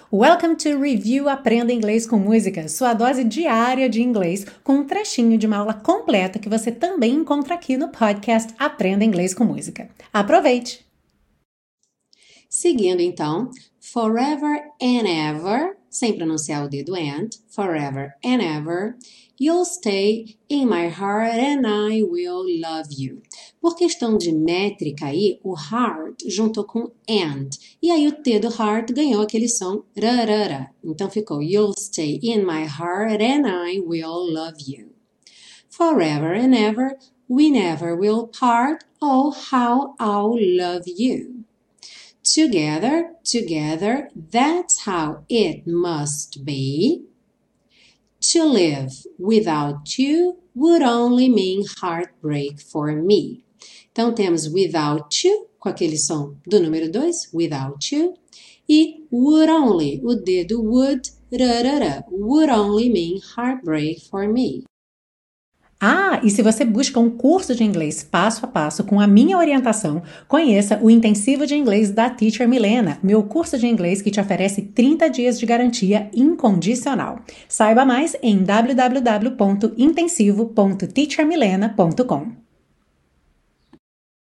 Welcome to Review Aprenda Inglês com Música, sua dose diária de inglês, com um trechinho de uma aula completa que você também encontra aqui no podcast Aprenda Inglês com Música. Aproveite! Seguindo então, forever and ever, sem pronunciar o dedo and, forever and ever, you'll stay in my heart and I will love you. Por questão de métrica aí, o heart juntou com and, e aí o T do heart ganhou aquele som rarara. Então ficou you'll stay in my heart and I will love you. Forever and ever, we never will part, oh how I'll love you. Together, together, that's how it must be. To live without you would only mean heartbreak for me. Então, temos without you, com aquele som do número 2, without you. E would only, o dedo would, rarara, would only mean heartbreak for me. Ah, e se você busca um curso de inglês passo a passo com a minha orientação, conheça o Intensivo de Inglês da Teacher Milena, meu curso de inglês que te oferece 30 dias de garantia incondicional. Saiba mais em www.intensivo.teachermilena.com.